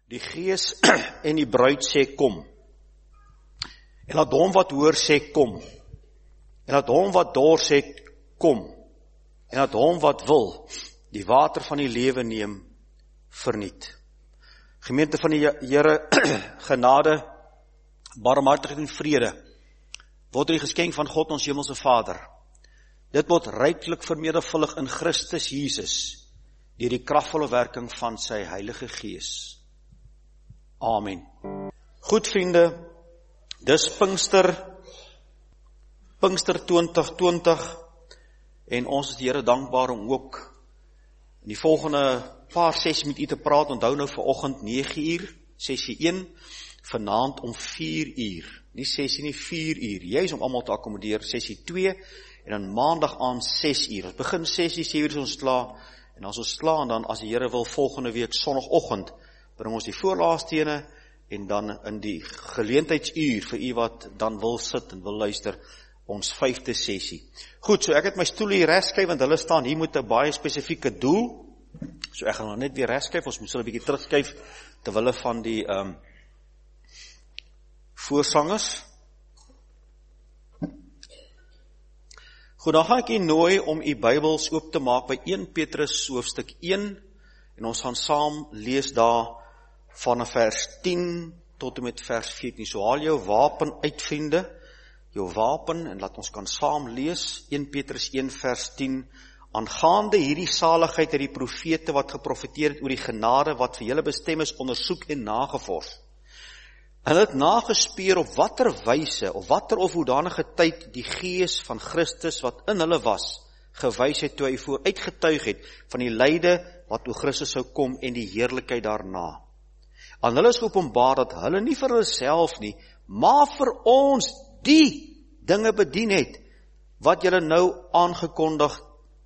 Die Gees en die bruid sê kom. En laat hom wat hoor sê kom. En laat hom wat dors sê kom. En laat hom wat wil die water van die lewe neem verniet. Gemeente van die Here, genade, barmhartigheid en vrede word die geskenk van God ons hemelse Vader. Dit word ryklik vermenigvuldig in Christus Jesus deur die kragvolle werking van sy Heilige Gees. Amen. Goed vriende, dis Pinkster 2020 en ons is die Here dankbaar om ook in die volgende paar sessies met u te praat. Onthou nou vanoggend 9 uur, sessie 1, vanaand om 4 uur. Nie sessie nie, 4 uur. Jy is om almal te akkommodeer, sessie 2 en dan maandag aan 6 uur. Ons begin sessie 7 uur ons klaar en as ons klaar en dan as die Here wil volgende week sondagoggend bring ons die voorlaastene en dan in die geleentheidsuur vir u wat dan wil sit en wil luister, ons 5de sessie. Goed, so ek het my stoel hier regskryf want hulle staan hier met 'n baie spesifieke doel. So ek gaan nou net weer regskryf, ons moet so 'n bietjie terugskuif terwille van die voorsangers. Goed, dan gaan ek u nooi om u Bybels oop te maak by 1 Petrus hoofstuk 1 en ons gaan saam lees daar van vers 10 tot en met vers 14. So haal jou wapen uit, vriende, jou wapen en laat ons kan saam lees 1 Petrus 1 vers 10. Aangaande hierdie saligheid het die profete wat geprofeteer het oor die genade wat vir julle bestem is, ondersoek en nagevors. Hulle het nagespeur op watter wyse of watter of hoedanige tyd die Gees van Christus wat in hulle was, gewys het toe hy vooruitgetuig het van die lyde wat oor Christus sou kom en die heerlikheid daarna. Aan hulle is geopenbaar dat hulle nie vir hulle self nie, maar vir ons die dinge bedien het wat julle nou aangekondig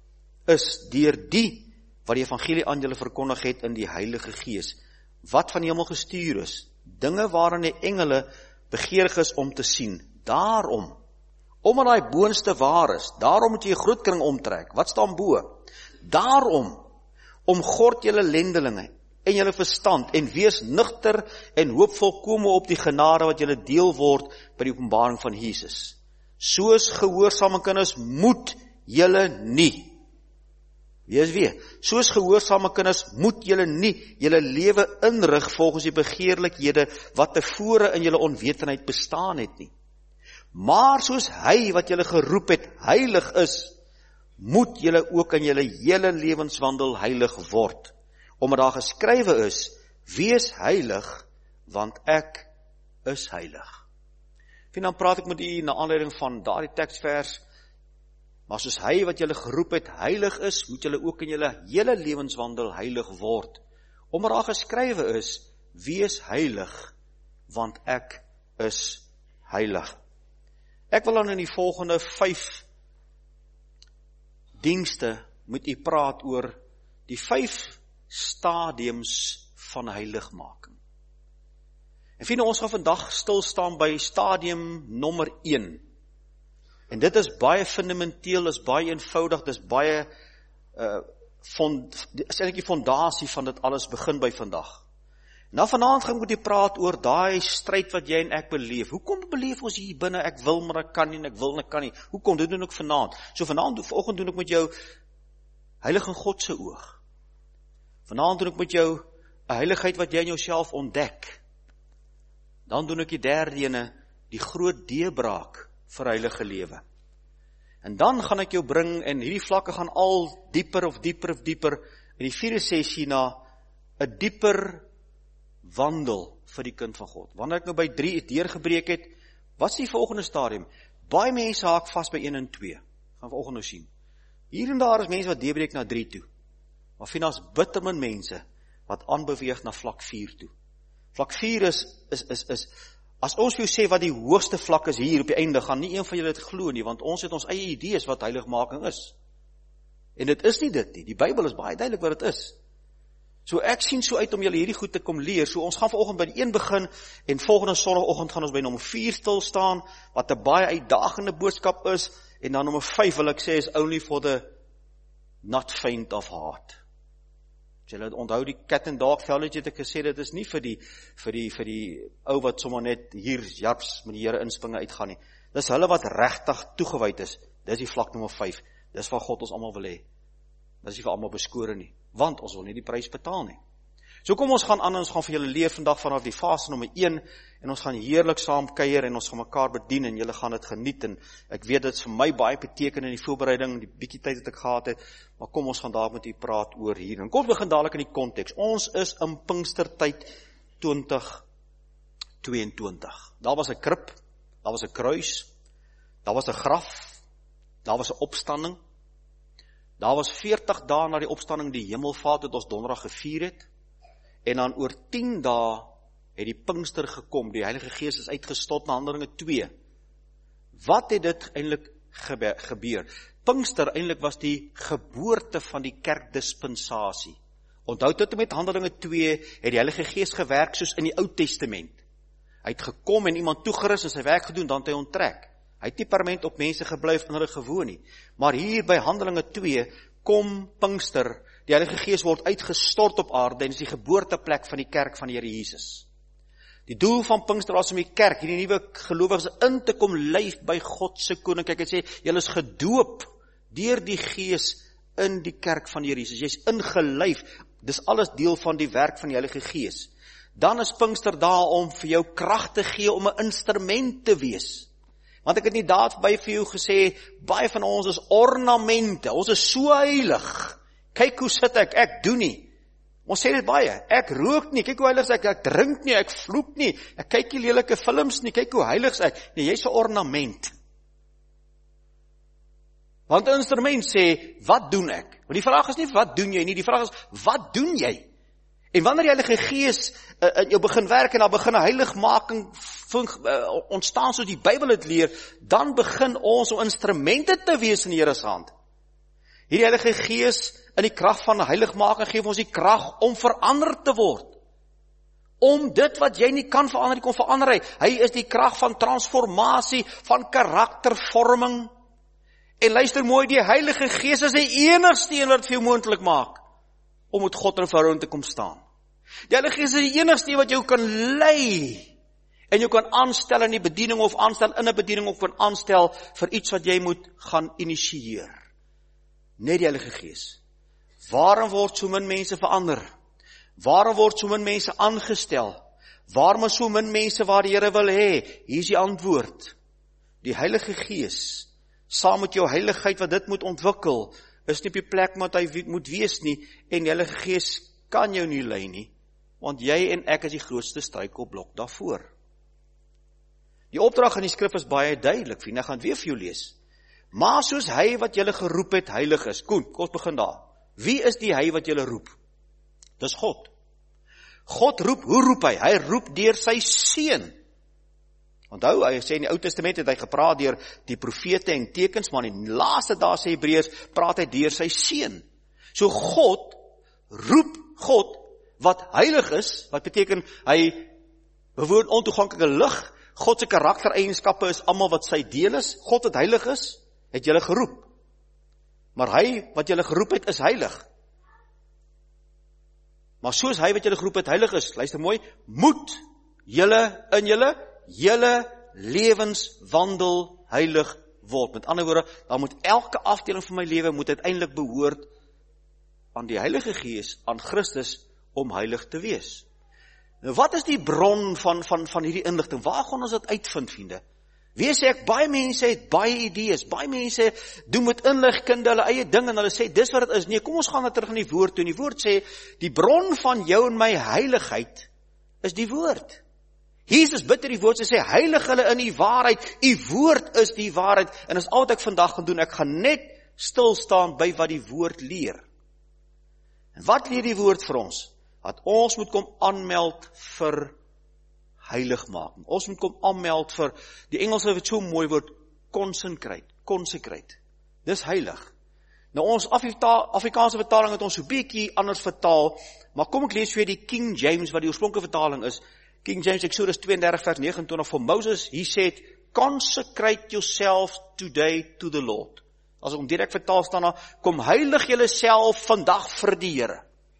is deur die wat die evangelie aan julle verkondig het in die Heilige Gees, wat van die hemel gestuur is, dinge waarin die engele begeerig is om te sien. Daarom, omdat daai boonste waar is, daarom moet jy 'n groot kring omtrek. Wat staan bo? Daarom, omgord julle lendelinge en julle verstand en wees nugter en hoop volkome op die genade wat julle deel word by die openbaring van Jesus. Soos gehoorsame kinders moet julle nie. Wees weer, soos gehoorsame kinders moet julle nie julle lewe inrig volgens die begeerlikhede wat tevore in julle onwetendheid bestaan het nie. Maar soos hy wat julle geroep het heilig is, moet julle ook in julle hele lewenswandel heilig word. Omdat daar geskrywe is, wees heilig, want ek is heilig. En dan praat ek met u na aanleiding van daardie teksvers, maar soos hy wat julle geroep het heilig is, moet julle ook in julle hele lewenswandel heilig word. Omdat daar geskrywe is, wees heilig, want ek is heilig. Ek wil dan in die volgende 5 dienste met u praat oor die 5 stadiums van heiligmaking. En vriende, ons gaan vandag stilstaan by stadium nommer 1. En dit is baie fundamenteel, is baie eenvoudig, dis baie is eintlik die fondasie van dit alles begin by vandag. Nou vanaand gaan ek met u praat oor daai stryd wat jy en ek beleef. Hoekom beleef ons hier binne, ek wil maar ek kan nie, en ek wil en ek kan nie. Hoekom? Dit doen ek vanaand. So vanoggend doen ek met jou heilige God se oog. Vanaand doen ek met jou 'n heiligheid wat jy in jouself ontdek. Dan doen ek die derde ene, die groot deurbraak vir heilige lewe. En dan gaan ek jou bring, en hierdie vlakke gaan al dieper in die 4de sessie na 'n dieper wandel vir die kind van God. Wanneer ek nou by 3 deurgebreek het, wat is die volgende stadium? Baie mense haak vas by 1 en 2. Gaan vanoggend nou sien. Hier en daar is mense wat deurbreek na 3 toe. Maar finaals bitter min mense wat aanbeweeg na vlak 4 toe. Vlak 4 is as ons vir jou sê wat die hoogste vlak is hier op die einde, gaan nie een van julle dit glo nie, want ons het ons eie idees wat heiligmaking is. En dit is nie dit nie. Die Bybel is baie duidelik wat dit is. So ek sien so uit om julle hierdie goed te kom leer. So ons gaan vanoggend by die 1 begin en volgende sondagoggend gaan ons by nommer 4 stil staan, wat 'n baie uitdagende boodskap is, en dan nommer 5 wil ek sê is only for the not faint of heart. As julle onthou die cat and dog theology het ek gesê, dit is nie vir die ou wat sommer net hier japs met die Here inspringe uitgaan nie. Dis hulle wat regtig toegewyd is. Dis die vlak nommer 5. Dis wat God ons almal wil hê. Dis nie vir almal beskore nie, want ons wil nie die prys betaal nie. So kom ons gaan aan, ons gaan vir julle leer vandag vanaf die fase nommer 1, en ons gaan heerlik saam kuier, en ons gaan mekaar bedien, en julle gaan dit geniet, en ek weet dit is vir my baie beteken in die voorbereiding, die bietjie tyd wat ek gehad het, maar kom ons gaan daar met u praat oor hier, en kom begin dadelijk in die konteks, ons is in Pinkstertyd 2022, daar was 'n krib, daar was 'n kruis, daar was 'n graf, daar was 'n opstanding, daar was 40 dae na die opstanding die hemelvaart wat ons donderdag gevier het, en dan oor 10 dae het die Pinkster gekom, die Heilige Gees is uitgestort na Handelinge 2. Wat het dit eintlik gebeur? Pinkster eintlik was die geboorte van die kerkdispensasie. Onthou dit met Handelinge 2, het die Heilige Gees gewerk soos in die Ou Testament. Hy het gekom en iemand toegerus en sy werk gedoen, dan het hy onttrek. Hy het nie permanent op mense gebly van hulle gewoon nie. Maar hier by Handelinge 2, kom Pinkster, die Heilige Gees word uitgestort op aarde en is die geboorteplek van die kerk van die Here Jesus. Die doel van Pinkster was om die kerk, hierdie nuwe gelowiges in te kom lyf by God se koninkryk. Hy sê, julle is gedoop deur die Gees in die kerk van die Here Jesus. Jy's ingelyf. Dis alles deel van die werk van die Heilige Gees. Dan is Pinkster daar om vir jou krag te gee om 'n instrument te wees. Want ek het nie daarby vir jou gesê, baie van ons is ornamente, ons is so heilig. Kyk hoe sit ek doen nie. Ons sê dit baie, ek rook nie, kyk hoe heilig is ek drink nie, ek vloek nie, ek kyk nie lelike films nie, kyk hoe heilig is ek. Nee, jy's 'n ornament. Want 'n instrument sê, wat doen ek? Want die vraag is nie, wat doen jy nie, die vraag is, wat doen jy? En wanneer die Heilige Gees in jou begin werk en dan begin 'n heiligmaking ontstaan soos die Bybel dit leer, dan begin ons om instrumente te wees in die Here se hand. Hierdie Heilige Gees in die krag van heiligmaking gee ons die krag om verander te word. Om dit wat jy nie kan verander, die kon verander. Hy is die krag van transformasie, van karaktervorming. En luister mooi, die Heilige Gees is die enigste een wat vir jou moontlik maak om met God in verhouding te kom staan. Die Heilige Gees is die enigste wat jou kan lei en jou kan aanstel in die bediening of aanstel in 'n bediening of kan aanstel vir iets wat jy moet gaan initieer. Net die Heilige Gees. Waarom word so min mense verander? Waarom word so min mense aangestel? Waarom is so min mense waar die Here wil hê? Hier is die antwoord. Die Heilige Gees, saam met jou heiligheid wat dit moet ontwikkel, is nie op die plek wat hy moet wees nie, en die Heilige Gees kan jou nie lei nie, want jy en ek is die grootste struikelblok daarvoor. Die opdrag in die skrif is baie duidelik, vriende, ek gaan weer vir jou lees. Maar soos hy wat julle geroep het heilig is, kom ons begin daar. Wie is die hy wat julle roep? Dis God. God roep, hoe roep hy? Hy roep deur sy seun. Onthou, hy sê in die Ou Testament het hy gepraat deur die profete en tekens, maar in die laaste dae sê Hebreërs, praat hy deur sy seun. So God roep God wat heilig is, wat beteken hy bewoon ontoeganklike lig. God se karaktereienskappe is almal wat sy deel is. God wat heilig is, het julle geroep. Maar hy wat julle geroep het, is heilig. Maar soos hy wat julle geroep het heilig is, luister mooi, moet julle in julle hele lewenswandel heilig word. Met ander woorde, dan moet elke afdeling van my lewe moet uiteindelik behoort aan die Heilige Gees, aan Christus, om heilig te wees. Nou, wat is die bron van hierdie inligting? Waar gaan ons dit uitvind, vriende? Wie sê ek, baie mense het baie idees, baie mense doen met inligkunde hulle eie ding en hulle sê, dis wat het is. Nee, kom ons gaan terug in die woord toe. En die woord sê, die bron van jou en my heiligheid is die woord. Jesus bid in die woord, sê, heilig hulle in die waarheid, die woord is die waarheid. En dis al wat ek vandag gaan doen, ek gaan net stilstaan by wat die woord leer. En wat leer die woord vir ons? Dat ons moet kom aanmeld vir heiligmaking. Ons moet kom aanmeld vir, die Engelse het so mooi woord, consecrate. Dis heilig. Nou ons Afrikaanse vertaling het ons so bietjie anders vertaal, maar kom ek lees vir die King James, wat die oorspronklike vertaling is. King James, Exodus 32 vers 29, for Moses, he said, consecrate yourselves today to the Lord. As ek om direk vertaal staan, kom heilig julle self vandag vir die Here.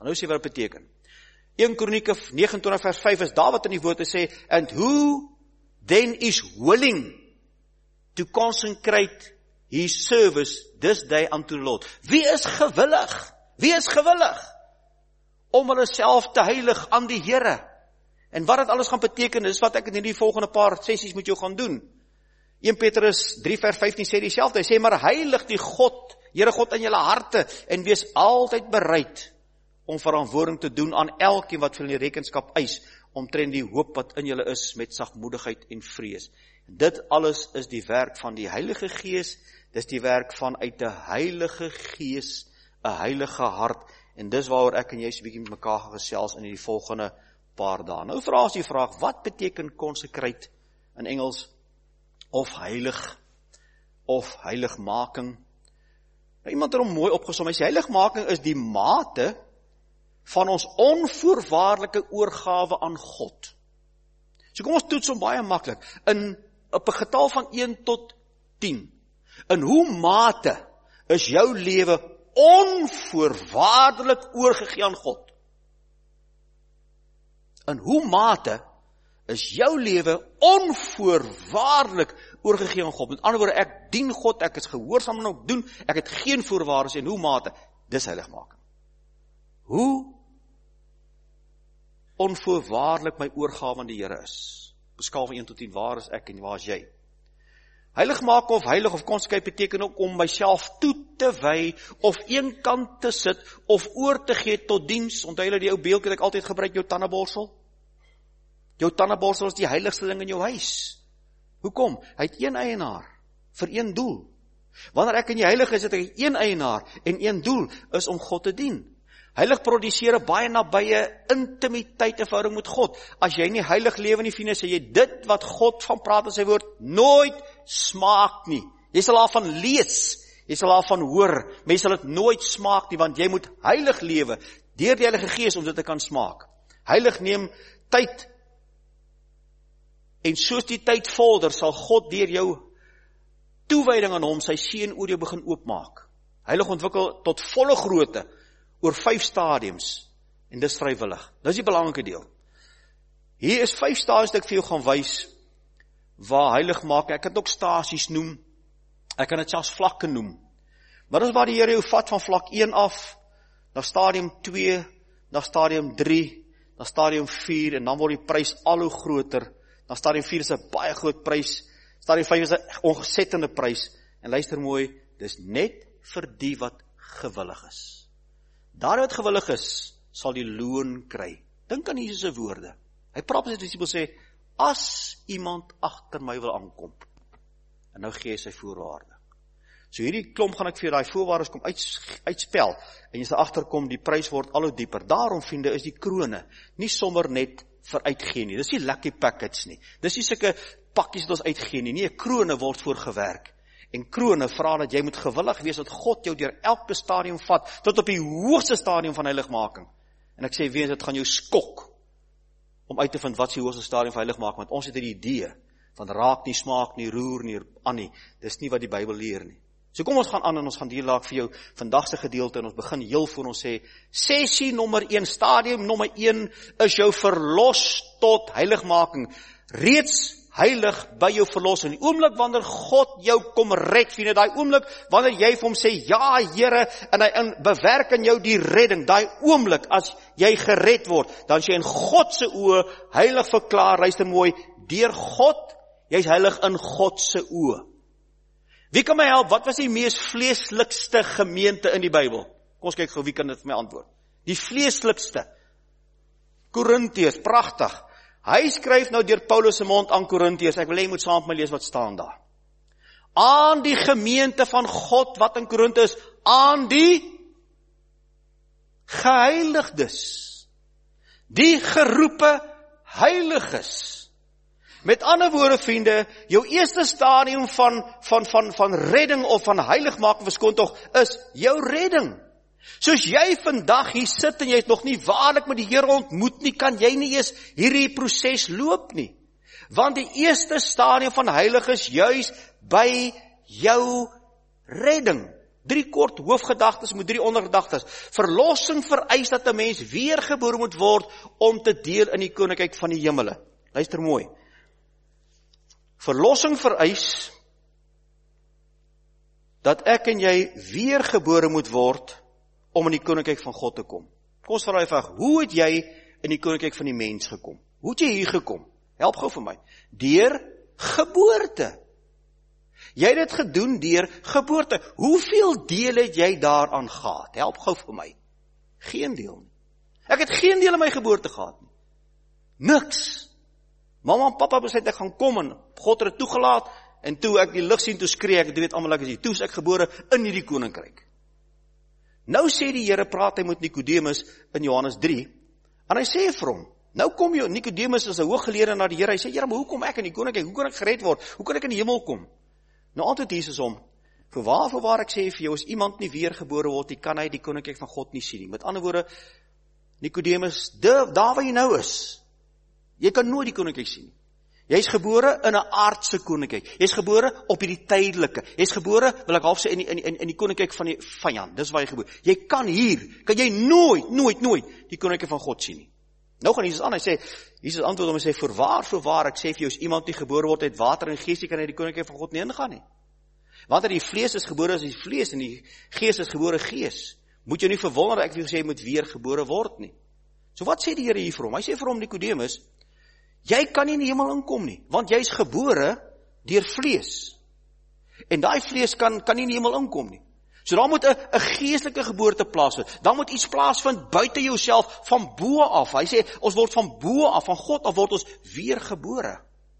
En nou sê wat dit beteken. 1 Kronieke 29 vers 5 is daar wat in die woord sê, and who then is willing to consecrate his service this day unto the Lord. Wie is gewillig? Wie is gewillig om hulle self te heilig aan die Here? En wat dit alles gaan beteken, is wat ek in die volgende paar sessies met jou gaan doen. 1 Petrus 3 vers 15 sê dieselfde, hy sê, maar heilig die God, Here God in julle harte, en wees altyd bereid om verantwoording te doen aan elkeen wat vir die rekenskap eis, omtrent die hoop wat in julle is, met sagmoedigheid en vrees. En dit alles is die werk van die Heilige Gees, dis die werk van uit die Heilige Gees, 'n heilige hart, en dis waaroor ek en jy 'n bietjie met mekaar gaan gesels in die volgende paar dae. Nou vra ons die vraag, wat beteken consecrate in Engels, of heilig, of heiligmaking? Nou, iemand het hom mooi opgesom, hy sê, heiligmaking is die mate van ons onvoorwaardelike oorgawe aan God. So kom ons toets hom baie maklik, op 'n getal van 1 tot 10, in hoe mate is jou lewe onvoorwaardelik oorgegee aan God? In hoe mate is jou lewe onvoorwaardelik oorgegee aan God? Met ander woorde, ek dien God, ek is gehoorsaam en ook doen, ek het geen voorwaardes, en hoe mate? Dis heiligmaking. Hoe onvoorwaardelik my oorgawe aan die Here is. Op 'n skaal van 1 tot 10, waar is ek en waar is jy? Heilig maak of heilig of consecrate beteken ook om myself toe te wy, of een kant te sit, of oor te gee tot diens. Onthou julle die ou beeld wat ek altyd gebruik, jou tandeborsel? Jou tandeborsel is die heiligste ding in jou huis. Hoekom? Hy het een eienaar, vir een doel. Wanneer ek in die heilig is, het ek een eienaar, en een doel is om God te dien. Heilig produseer 'n baie nabye intimiteit en verhouding met God. As jy nie heilig lewe nie, vriende, sê jy dit wat God van praat in sy woord nooit smaak nie. Jy sal daarvan lees, jy sal daarvan hoor, maar jy sal dit nooit smaak nie, want jy moet heilig lewe deur die Heilige Gees om dit te kan smaak. Heilig neem tyd, en soos die tyd vorder, sal God deur jou toewyding aan hom sy seën oor jou begin oopmaak. Heilig ontwikkel tot volle grootte oor 5 stadiums, en dis vrywillig. Dis die belangrike deel. Hier is 5 stadiums wat ek vir jou gaan wys, waar heilig maak, ek kan dit ook stasies noem, ek kan dit selfs vlakke noem, maar dis waar die Here jou vat van vlak 1 af, na stadium 2, na stadium 3, na stadium 4, en dan word die prys al hoe groter, na stadium 4 is 'n baie groot prys, stadium 5 is 'n ongesettende prys, en luister mooi, dis net vir die wat gewillig is. Daar wat gewillig is, sal die loon kry. Dink aan Jesus se woorde. Hy praat met sy disippels sê, as iemand agter my wil aankom, en nou gee hy sy voorwaarde. So hierdie klomp gaan ek vir daai voorwaardes kom uitspel, en jy sal agterkom, die prys word al hoe dieper. Daarom, vriende, is die krone nie sommer net vir uitgee nie. Dis nie lucky packets nie. Dis nie sulke pakkies wat ons uitgee nie. Nee, krone word voor gewerk. En krone vra dat jy moet gewillig wees dat God jou deur elke stadium vat, tot op die hoogste stadium van heiligmaking. En ek sê weer, dit gaan jou skok om uit te vind wat is die hoogste stadium van heiligmaking, want ons het 'n idee van raak nie, smaak nie, roer nie, aan nie. Dis nie wat die Bybel leer nie. So kom ons gaan aan en ons gaan deel laat vir jou vandag se gedeelte, en ons begin heel voor ons sê, sessie nommer 1, stadium nommer 1 is jou verlos tot heiligmaking. Reeds heilig by jou verlossing. Die oomblik wanneer God jou kom red, vriende, daai oomblik wanneer jy vir hom sê, ja Here, en hy bewerk in jou die redding, daai oomblik as jy gered word, dan is jy in God se oë heilig verklaar, luister mooi, deur God, jy's heilig in God se oë. Wie kan my help? Wat was die mees vleeslikste gemeente in die Bybel? Kom ons kyk gou, wie kan dit vir my antwoord? Die vleeslikste. Korintiërs, pragtig. Hy skryf nou deur Paulus se mond aan Korintiërs, ek wil hê jy moet saam met my lees wat staan daar. Aan die gemeente van God, wat in Korinthe is, aan die geheiligdes, die geroepe heiliges. Met ander woorde, vriende, jou eerste stadium van redding of van heiligmaking, verskoon tog, is jou redding. Soos jy vandag hier sit en jy het nog nie waarlik met die Here ontmoet nie, kan jy nie eers hierdie proses loop nie. Want die eerste stadium van heilig is juis by jou redding. 3 kort hoofgedagtes met 3 ondergedagtes. Verlossing vereis dat 'n mens weergebore moet word om te deel in die koninkryk van die hemele. Luister mooi. Verlossing vereis dat ek en jy weergebore moet word om in die koninkryk van God te kom. Kom ons vra die vraag, hoe het jy in die koninkryk van die mens gekom? Hoe het jy hier gekom? Help gou vir my. Deur geboorte. Jy het dit gedoen deur geboorte. Hoeveel deel het jy daaraan gehad? Help gou vir my. Geen deel nie. Ek het geen deel in my geboorte gehad nie. Niks. Mamma en papa besluit ek gaan kom en God het dit toegelaat en toe ek die lig sien, toe skree ek, weet almal ek is hier. Toe is ek gebore in hierdie koninkryk. Nou sê die Here, praat hy met Nikodemus in Johannes 3 en hy sê vir hom, nou kom jy, Nikodemus is 'n hooggeleerde na die Here, hy sê, Here, maar hoe kom ek in die koninkryk? Hoe kan ek gered word? Hoe kan ek in die hemel kom? Nou antwoord Jesus hom, voorwaar ek sê vir jou, as iemand nie weergebore word, die kan hy die koninkryk van God nie sien nie. Met ander woorde, Nikodemus, daar waar jy nou is, jy kan nooit die koninkryk sien nie. Jy is gebore in 'n aardse koninkryk. Jy is gebore op hierdie tydelike. Jy is gebore, wil ek half sê, in die koninkryk van die vyand. Dis waar jy gebore. Jy kan jy nooit die koninkryk van God sien nie. Nou gaan Jesus aan, hy sê, Jesus antwoord hom en sê, voorwaar, ek sê vir jou, as iemand nie gebore word uit water en gees, kan hy die koninkryk van God nie ingaan nie. Want die vlees is gebore as die vlees en die gees is gebore gees. Moet jy nie verwonder, ek wil sê, jy moet weer gebore word nie. So wat sê die Here hier vir hom? Hy sê vir hom, Nikodemus, jy kan nie in die hemel inkom nie, want jy is gebore deur vlees. En daai vlees kan nie in die hemel inkom nie. So daar moet 'n geestelike geboorte plaasvind. Daar moet iets plaasvind buite jouself, van bo af. Hy sê, ons word van bo af, van God af word ons weer gebore.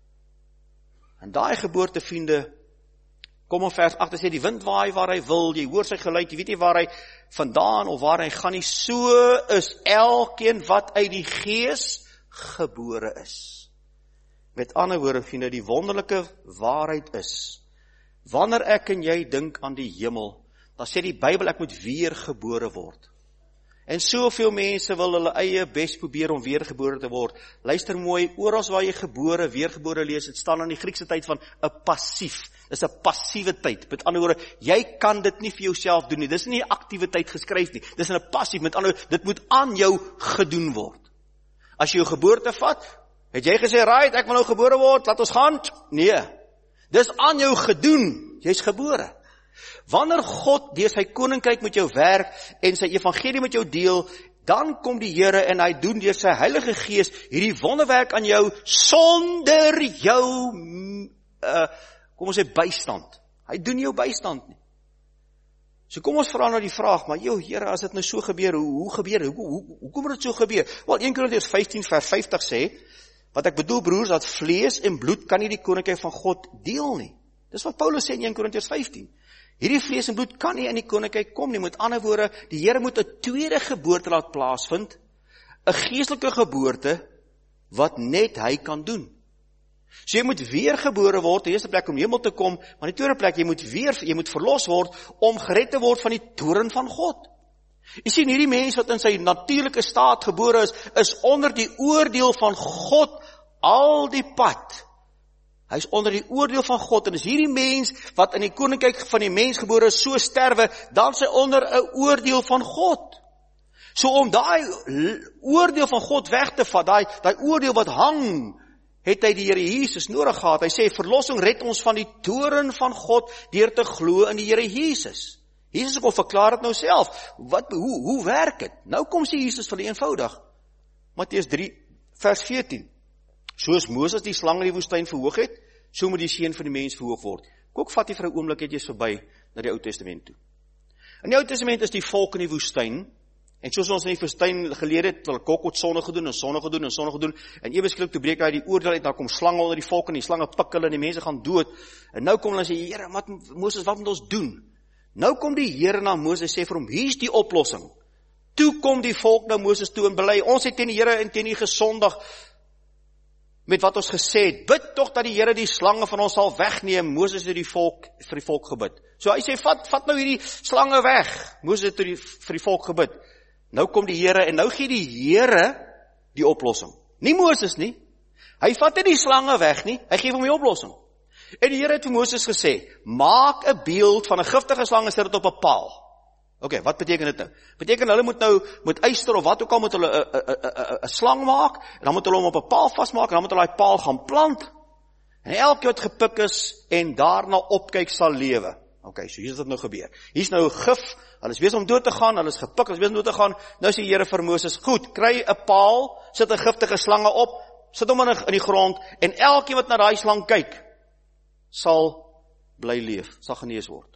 En daai geboorte, vriende, kom in vers 8, sê, die wind waai waar hy wil, jy hoor sy geluid, jy weet nie waar hy vandaan of waar hy gaan nie, so is elkeen wat uit die gees gebore is. Met ander woorde, vriende, die wonderlike waarheid is, wanneer ek en jy dink aan die hemel, dan sê die Bybel, ek moet weer gebore word. En soveel mense wil hulle eie bes probeer om weergebore te word. Luister mooi, oral waar jy weergebore lees, het staan in die Griekse tyd van 'n passief. Dis 'n passiewe tyd. Met ander woorde, jy kan dit nie vir jouself doen nie. Dis nie 'n aktiewe tyd geskryf nie. Dis 'n passief. Met ander woorde, dit moet aan jou gedoen word. As jy jou geboorte vat, het jy gesê, right, ek wil nou gebore word, laat ons gaan? Nee. Dis aan jou gedoen. Jy's gebore. Wanneer God deur sy koninkryk met jou werk en sy evangelie met jou deel, dan kom die Here en hy doen deur sy Heilige Gees hierdie wonderwerk aan jou sonder jou kom ons sê bystand. Hy doen jou bystand nie. So kom ons vra nou die vraag, maar Here, as dit nou so gebeur, hoe kom dit so gebeur? Wel, 1 Korintiërs 15 vers 50 sê, wat ek bedoel broers, dat vlees en bloed kan nie die koninkryk van God deel nie. Dis wat Paulus sê in 1 Korintiërs 15. Hierdie vlees en bloed kan nie in die koninkryk kom nie. Met ander woorde, die Here moet 'n tweede geboorte laat plaasvind, 'n geestelike geboorte wat net hy kan doen. So jy moet weer gebore word, die eerste plek om hemel te kom, maar die tweede plek, jy moet verlos word om gered te word van die toorn van God. Jy sien, hierdie mens wat in sy natuurlike staat gebore is onder die oordeel van God al die pad. Hy is onder die oordeel van God, en as hierdie mens wat in die koninkryk van die mens gebore is, so sterwe, dan is hy onder 'n oordeel van God. So om daai oordeel van God weg te vat, daai oordeel wat hang, het hy die Here Jesus nodig gehad. Hy sê, verlossing red ons van die toorn van God deur te glo in die Here Jesus. Jesus kon verklaar dit nou self. Hoe werk dit? Nou kom sê Jesus van die eenvoudig. Matteus 3 vers 14. Soos Moses die slang in die woestyn verhoog het, so moet die seun van die mens verhoog word. Kom vat jy vir 'n oomblik eens verby na die Ou Testament toe. In die Ou Testament is die volk in die woestyn, en soos ons in die woestyn geleer het, wil Kokot sonde gedoen en ewe skielik toe breek hy die oordeel uit, daar kom slange onder die volk en die slange pik hulle en die mense gaan dood. En nou kom hulle en sê, Here, Moses, wat moet ons doen? Nou kom die Here na Moses en sê vir hom, hier's die oplossing. Toe kom die volk na Moses toe en bely, ons het teen die Here en teen U gesondig met wat ons gesê het. Bid tog dat die Here die slange van ons sal wegneem. Moses het vir die volk gebid. So hy sê, vat nou hierdie slange weg. Moses het vir die volk gebid. Nou kom die Here en nou gee die Here die oplossing. Nie Moses nie. Hy vat nie die slange weg nie, hy gee hom die oplossing. En die Here het vir Moses gesê, maak 'n beeld van 'n giftige slang en sit dit op 'n paal. Oké, wat beteken dit nou? Beteken hulle moet nou met yster of wat ook al moet hulle 'n slang maak en dan moet hulle hom op 'n paal vasmaak en dan moet hulle daai paal gaan plant. En elke wat gepik is en daarna opkyk sal lewe. Oké, so hier is dit nou gebeur. Hier's nou gif, hulle is besig om dood te gaan, hulle is gepik, hulle is besig om dood te gaan. Nou sê die Here vir Moses, goed, kry 'n paal, sit 'n giftige slange op, sit hom in die grond en elkeen wat na daai slang kyk, sal bly leef, sal genees word.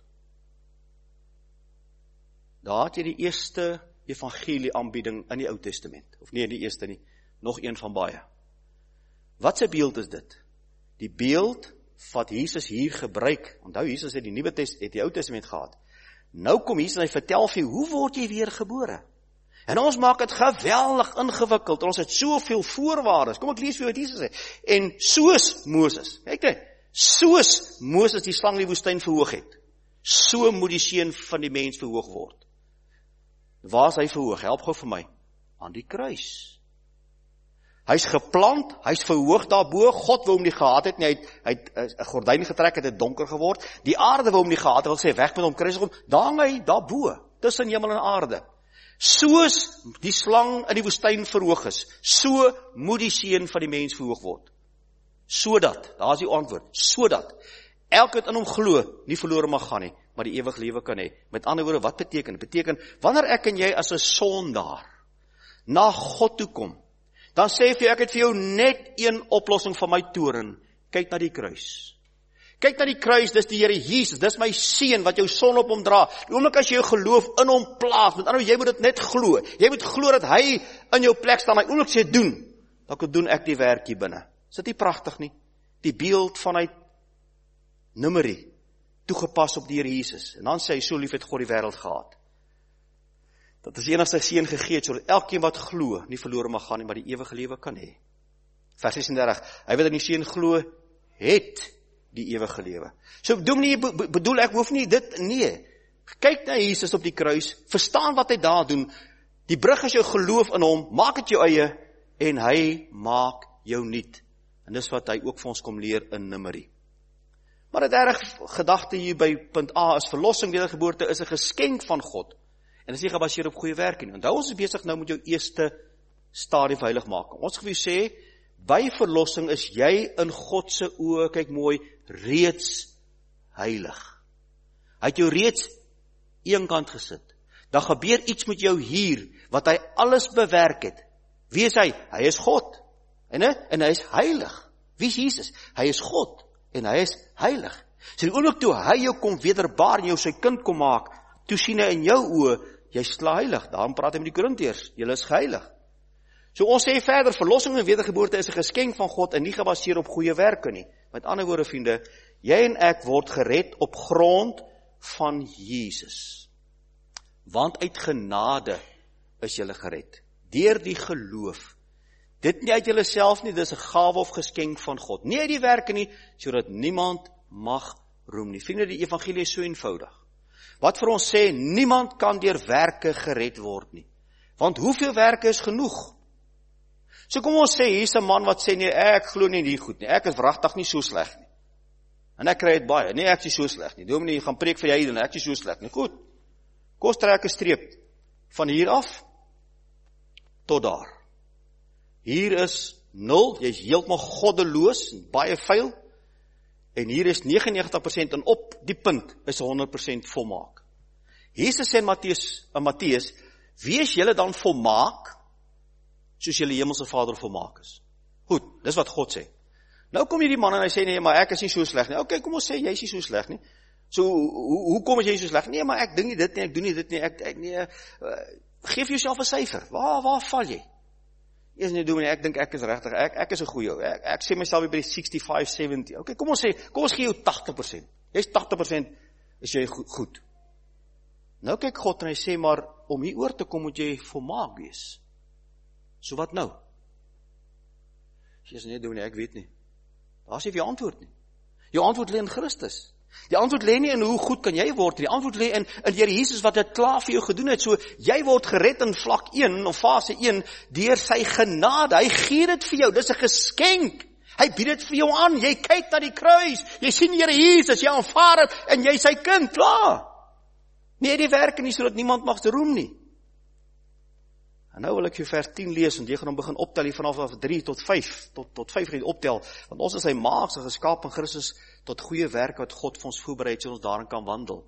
Daar het jy die eerste evangelie aanbieding in die Ou Testament. Of nie die eerste nie, nog een van baie. Wat 'n beeld is dit? Die beeld wat Jesus hier gebruik. Onthou, Jesus het die Ou Testament gehad. Nou kom Jesus en hy vertel vir jou, hoe word jy weer gebore? En ons maak dit geweldig ingewikkeld. Ons het soveel voorwaardes. Kom ek lees vir jou wat Jesus sê. En soos Moses, kyk net, soos Moses die slang in die woestyn verhoog het, so moet die seun van die mens verhoog word. Waar is hy verhoog? Help gou vir my. Aan die kruis. Hy's geplant, hy's verhoog daarbo, God wou hom nie gehad het nie, hy het 'n gordyn getrek, het dit donker geword, die aarde wou hom nie gehad het, wil sê weg met hom, kruisig hom, daar hang hy, daarbo, tussen hemel en aarde. Soos die slang in die woestyn verhoog is, so moet die seun van die mens verhoog word. Sodat, daar is die antwoord, sodat, elke wat in hom glo, nie verlore mag gaan nie, maar die ewige lewe kan hê. Met ander woorde, wat beteken? Dit beteken, wanneer ek en jy as 'n sondaar na God toe kom, dan sê vir jou, ek het vir jou net een oplossing van my toren. Kyk na die kruis. Kyk na die kruis, dis die Here Jesus, dis my seun wat jou son op hom dra. Die oomblik as jy jou geloof in hom plaas, met ander woorde, jy moet dit net glo. Jy moet glo dat hy in jou plek staan. Hy oomblik sê doen, dan doen ek die werk hier binne. Is dit nie pragtig nie? Die beeld vanuit Numeri, toegepas op die Here Jesus. En dan sê hy, so lief het God die wêreld gehad, dat is die enigste seun gegee het, sodat elkeen wat glo, nie verlore mag gaan nie, maar die ewige lewe kan hê. Vers 36, hy wat in die seun glo, het die ewige lewe. So bedoel ek hoef nie dit, nee. Kyk na Jesus op die kruis, verstaan wat hy daar doen, die brug is jou geloof in hom, maak het jou eie, en hy maak jou nuut. En dis wat hy ook vir ons kom leer in Numeri. Maar 'n derde gedagte hier by punt A is verlossing, wedergeboorte is 'n geskenk van God. En is nie gebaseer op goeie werke nie. Onthou, ons is besig nou met jou eerste stadium heilig maak. Ons wil sê, by verlossing is jy in God se oë, kyk mooi, reeds heilig. Hy het jou reeds eenkant gesit. Dan gebeur iets met jou hier, wat hy alles bewerk het. Wie is hy? Hy is God. En hy is heilig. Wie is Jesus? Hy is God. En hy is heilig. So die oomblik toe hy jou kom wederbaar en jou sy kind kom maak, toe sien hy in jou oë, jy is heilig. Daarom praat hy met die Korintiërs, julle is geheilig. So ons sê verder, verlossing en wedergeboorte is 'n geskenk van God en nie gebaseer op goeie werke nie. Met ander woorde, vriende, jy en ek word gered op grond van Jesus. Want uit genade is julle gered, deur die geloof. Dit nie uit julle self nie, dis 'n gawe of geskenk van God. Nie uit die werke nie, sodat niemand mag roem nie. Vriende, die evangelie is so eenvoudig. Wat vir ons sê, niemand kan deur werke gered word nie. Want hoeveel werke is genoeg? So kom ons sê, hier is 'n man wat sê, nee, ek glo nie in die goed nie. Ek is wragtig nie so sleg nie. En ek kry dit baie. Nee, ek is so sleg nie. Dominee, gaan preek vir jy, ek is so sleg nie. Goed. Kom ons trek 'n streep van hier af tot daar. Hier is 0, jy is heeltemal goddeloos, baie vuil, en hier is 99% en op die punt is 100% volmaak. Jesus sê in Matteus, wees julle dan volmaak, soos julle hemelse Vader volmaak is. Goed, dis wat God sê. Nou kom hierdie man en hy sê, nee, maar ek is nie so sleg nie. Ok, kom ons sê, jy is nie so sleg nie. So, hoe kom jy so sleg? Nee, maar ek dink nie dit nie, ek doen nie dit nie, geef jouself 'n syfer, waar val jy? Eers nie doen nie, ek dink ek is regtig, ek is 'n goeie, ek sê myself by die 65, 70, ok, kom ons gee jou 80%, jy is 80%, is jy goed. Nou kyk God en hy sê, maar om hier oor te kom moet jy volmaak wees. So wat nou? Jy sê nie doen nie, ek weet nie. Daar is nie jou antwoord nie. Jou antwoord lê in Christus. Die antwoord lê nie in hoe goed kan jy word, die antwoord lê in die Here Jesus wat dit klaar vir jou gedoen het, so jy word gered in vlak 1, of fase 1, deur sy genade, hy gee dit vir jou, dis 'n geskenk, Hy bied dit vir jou aan, jy kyk na die kruis, jy sien Here Jesus, jy aanvaar het, en jy sy kind, klaar. Nee, die werk nie, sodat niemand mag se roem nie. En nou wil ek vir vers 10 lees, want jy gaan hom begin optel hier vanaf 3 tot 5, tot 5 gaan optel, want ons is sy maagse geskaap in Christus tot goeie werk wat God vir ons voorberei het, so ons daarin kan wandel.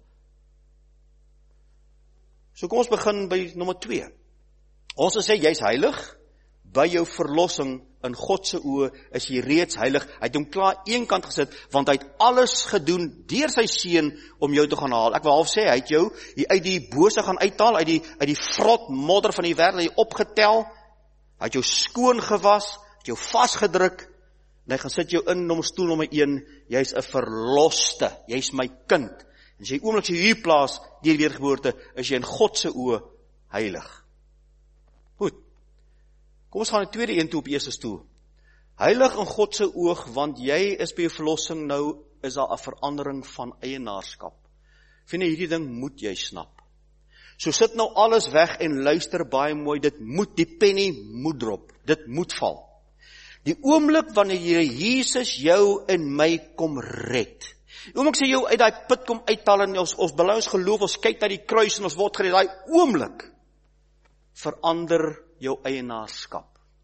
So kom ons begin by nommer 2. Ons sê, jy's heilig, by jou verlossing in God se oë is jy reeds heilig. Hy het hom klaar eenkant gesit, want hy het alles gedoen deur sy seun om jou te gaan haal. Ek wil half sê, hy het jou uit die bose gaan uithaal, uit die vrot modder van die wêreld, hy het opgetel, hy het jou skoon gewas, het jou vasgedruk, en hy gaan sit jou in stoel nommer 1, jy's 'n verloste, jy's my kind. En as jy oomblik hier plaas, deur weergeboorte, is jy in God se oë heilig. Goed. Kom ons gaan die tweede een toe op eerste stoel. Heilig in God se oog, want jy is by jou verlossing nou, is daar 'n verandering van eienaarskap. Vind jy, hierdie ding moet jy snap. So sit nou alles weg en luister baie mooi, die penny moet drop, dit moet val. Die oomblik wanneer Jesus jou en my kom red, die oomblik sê jou uit die put kom uithaal en ons bely ons geloof, ons kyk na die kruis en ons word gered, die oomblik verander jou eienaarskap.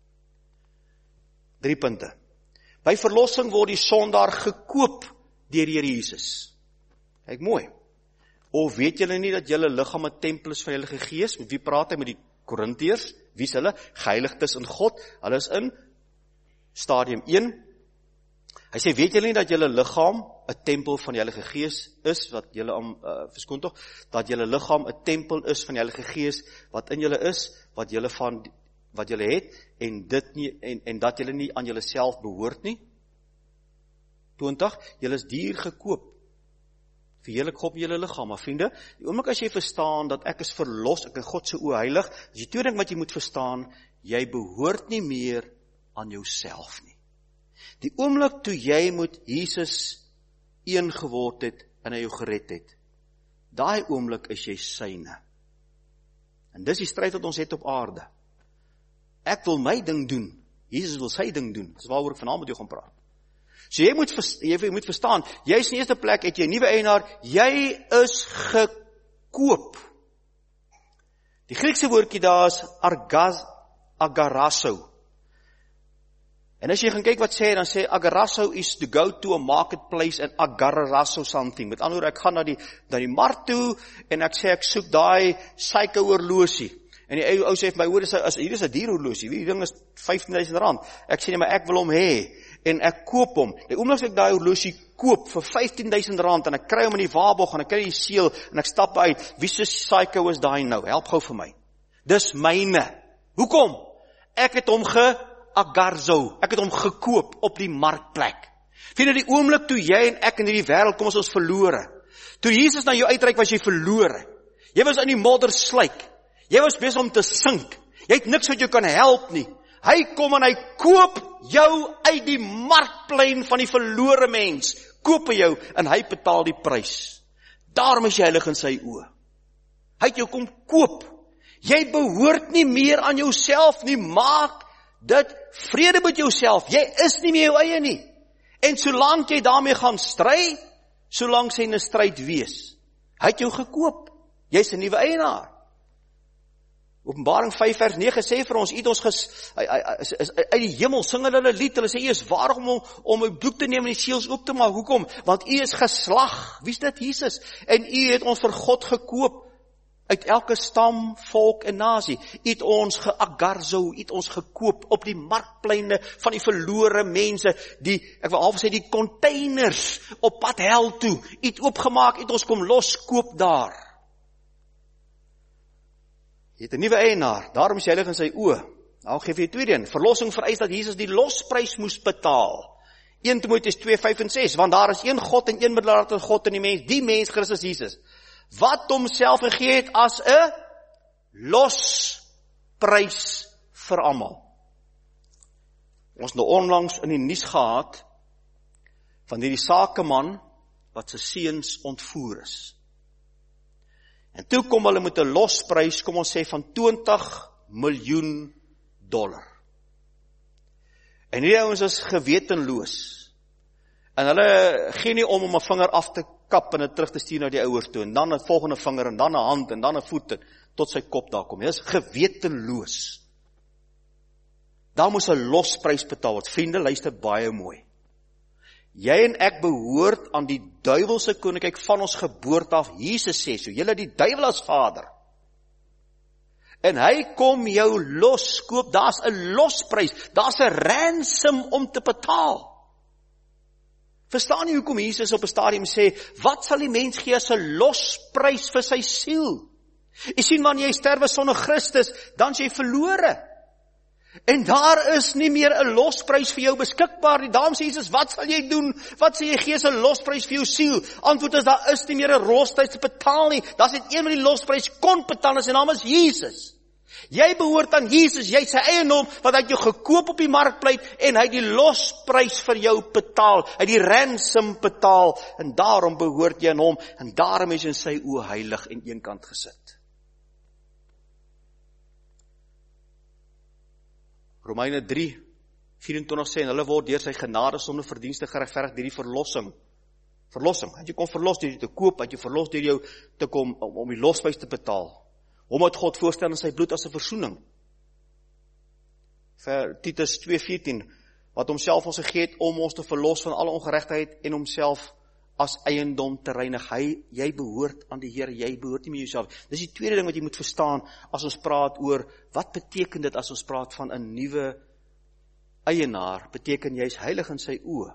3 punte. By verlossing word die sondaar gekoop deur Here Jesus. Kyk mooi. Of weet julle nie dat julle liggaam 'n tempel is van die Heilige Gees? Met wie praat hy? Met die Korintiërs? Wie is hulle? Geheiligdes in God. Hulle is in stadium 1. Hy sê, weet julle nie dat julle liggaam 'n tempel van die Heilige Gees is, wat julle verskoon tog, dat julle liggaam 'n tempel is van die Heilige Gees, wat in julle is, wat julle het, en dat julle nie aan julle self behoort nie. 20, julle is duur gekoop. Verheerlik God met julle liggaam, maar vriende, die oomblik as jy verstaan dat ek is verlos, ek is God se oë heilig, is die tweede ding wat jy moet verstaan, jy behoort nie meer aan jouself nie. Die oomblik toe jy met Jesus een geword het en hy jou gered het, daai oomblik is jy syne. En dis die stryd wat ons het op aarde. Ek wil my ding doen, Jesus wil sy ding doen, dis waaroor ek vanaand met jou gaan praat. So jy moet verstaan, jy is in die eerste plek, het jy 'n nuwe eienaar, jy is gekoop. Die Griekse woordjie daar is agarasso. En as jy gaan kyk wat sê, dan sê agarasso is to go to a marketplace and agarasso something. Met ander woorde, ek gaan na die mark toe, en ek sê, ek soek daai suiker horlosie. En die ou sê vir my, hoor, hier is 'n duur horlosie, die ding is R15.000. Ek sê, nee, maar ek wil hom hê, en ek koop hom. Die oomblik ek daai horlosie koop vir R15.000, en ek kry hom in die waarborg, en ek kry die seël, en ek stap uit, wie se psycho is daai nou? Help gou vir my. Dis myne. Hoekom? Ek het hom agarzo, ek het hom gekoop op die markplek. Vind jy die oomblik toe jy en ek in hierdie wêreld kom, ons verlore. Toe Jesus na jou uitreik, was jy verlore. Jy was in die modder sluik. Jy was besig om te sink. Jy het niks wat jou kan help nie. Hy kom en hy koop jou uit die markplein van die verlore mens. Koop hy jou en hy betaal die prys. Daarom is jy heilig in sy oë. Hy het jou kom koop. Jy behoort nie meer aan jouself nie. Maak dit vrede met jouself. Jy is nie meer jou eie nie. En solank jy daarmee gaan stry, solank sy 'n stryd wees. Hy het jou gekoop. Jy's 'n nuwe eienaar. Openbaring 5 vers 9 sê vir ons, uit die hemel sing hulle lied, hulle sê, u is waardig om u boek te neem en die seels oop te maak. Hoekom? Want u is geslag. Wie is dit? Jesus. En u het ons vir God gekoop, uit elke stam, volk en nasie. U het ons geagarzo, u het ons gekoop op die markpleine van die verlore mense, ek wil half sê die containers op pad hel toe. U het oopgemaak, u het ons kom loskoop daar. Jy het 'n nuwe eienaar, daarom is jy heilig in sy oë. Nou geef jy tweede een, verlossing vereis dat Jesus die losprys moes betaal. 1 Timoteus 2, 5 en 6, want daar is een God en een middelaar tussen God en die mens, die mens Christus Jesus, wat homself gegee het as 'n losprys vir almal. Ons het nou onlangs in die nuus gehad van hierdie sakeman wat sy seuns ontvoer is. En toe kom hulle met 'n losprys, kom ons sê van $20 miljoen. En hierdie ouens is gewetenloos. En hulle gee nie om 'n vinger af te kap en dit terug te stuur na die ouers toe, en dan 'n volgende vinger, en dan 'n hand, en dan 'n voet, en tot sy kop daar kom. Dit is gewetenloos. Daar moes 'n losprys betaal word. Vriende, luister baie mooi. Jy en ek behoort aan die duiwelse koninkryk van ons geboorte af. Jesus sê so, julle die duiwel as vader. En hy kom jou loskoop, daar's 'n losprys, daar's 'n ransom om te betaal. Verstaan jy hoekom Jesus op 'n stadium sê, wat sal die mens gee as 'n losprys vir sy siel? Jy sien, wanneer jy sterwe sonder Christus, dan is jy verlore. En daar is nie meer 'n losprys vir jou beskikbaar nie. Daarom sê Jesus, wat sal jy doen? Wat sal jy gee as 'n losprys vir jou siel? Antwoord is, daar is nie meer 'n losprys te betaal nie. Daar's net een wat die losprys kon betaal, en sy naam is Jesus. Jy behoort aan Jesus, jy sy eiendom, wat hy jou gekoop op die markplein, en hy die losprys vir jou betaal, hy die ransom betaal, en daarom behoort jy aan hom, en daarom is jy in sy oë heilig en eenkant gesit. Romeine 3:24 sê, en hulle word deur sy genade sonder verdienste geregverdig deur die verlossing. Verlossing, het jy kom verlos deur jou te koop, het jy verlos deur jou te kom, om die losprys te betaal. Hom het God voorstel in sy bloed as 'n versoening. Vir Titus 2:14, wat homself ons gegee het om ons te verlos van alle ongeregtigheid en homself as eiendom te reinig. Jy behoort aan die Here, jy behoort nie meer jouself. Dis die tweede ding wat jy moet verstaan as ons praat oor, wat beteken dit as ons praat van 'n nuwe eienaar? Beteken jy is heilig in sy oë.